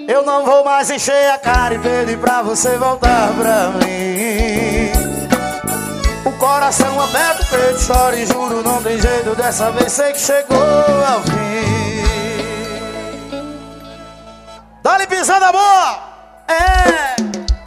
Eu não vou mais encher a cara e pedir pra você voltar pra mim. O coração aberto, peito chora e juro, não tem jeito. Dessa vez sei que chegou ao fim. Dá-lhe pisada boa! É!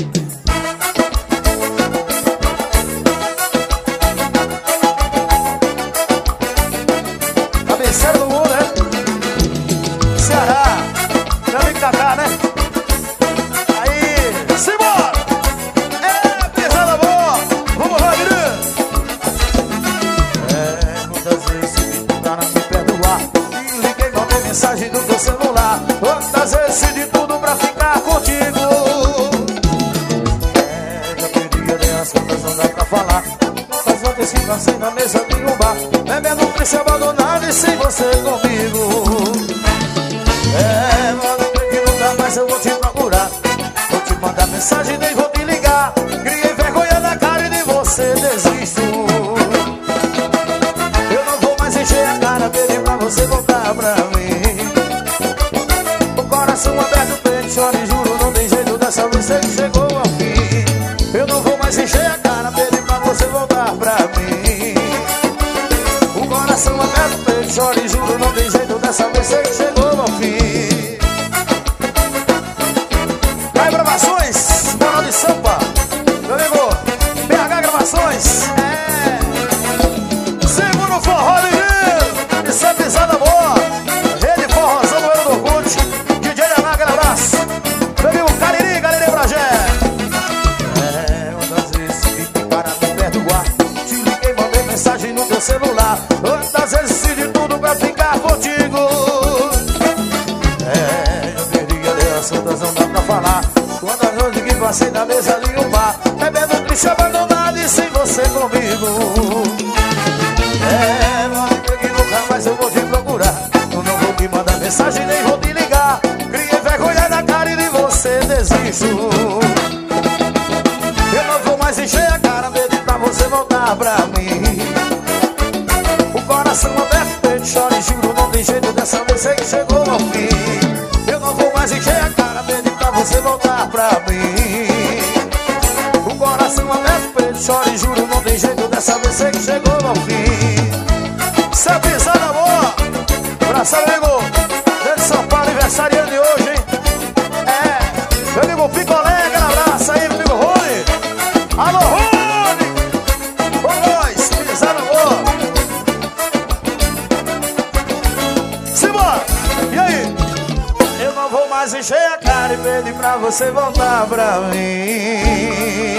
Cabeceira do mundo, né? Ceará, meu amigo Cacá, né? Aí, simbora! É, pisada boa! Vamos lá, menino! É, muitas vezes se tentaram me perdoar e liguei, mandei mensagem no teu celular. Quantas vezes de tudo pra ficar contigo. É, já perdi as contas, não dá pra falar. Quantas vezes que passei na mesa de um bar, bebendo triste, abandonado e sem você comigo. É, mano, que nunca mais eu vou te procurar. Vou te mandar mensagem, nem vou te ligar. Criei vergonha na cara e de você desisto. Eu não vou mais encher a cara, pedir pra você voltar pra mim. O coração aberto, peito chora e juro, não tem jeito. Dessa vez sei que chegou ao fim. Eu não vou mais encher a cara, pedir pra você voltar pra mim. O coração aberto, peito chora e juro, não tem jeito. Dessa vez sei que chegou ao fim. Vai, gravações, Moral de Sampa, meu amigo BH Gravações. É, segura o forró, menino. Isso é pisada boa. Rede Forrozão, Moeiro do Orkut. DJ Leonardo, aquele abraço. Meu amigo Cariri, Cariri Bragé. É, muitas vezes fiquei para me perdoar. Te liguei, mandei mensagem no teu celular. Quantas vezes fiz de tudo pra ficar contigo. É, eu perdi alianças, não dá pra falar. Quantas noites que passei na mesa de um bar, bebendo triste, abandonado e sem você comigo. É, mano, que nunca mais eu vou te procurar. Eu não vou te mandar mensagem, nem vou te ligar. Criei vergonha na cara e de você desisto. Eu não vou mais encher a cara, pedir pra você voltar pra mim. O coração aberto, peito chora e juro, não tem jeito. Dessa vez sei que chegou ao fim. Eu não vou mais encher a cara, pedir pra você voltar pra mim. O coração aberto, peito chora e juro, não tem jeito. Dessa vez sei que chegou ao fim. Se a pisada boa, abraço, amigo de São Paulo, aniversariando de hoje, hein? É, meu amigo Picolé, aquele abraço aí, meu amigo Rony. Alô, Rony! Com nós, pisada boa. Simbora! E aí? Eu não vou mais encher a cara e pedir pra você voltar pra mim.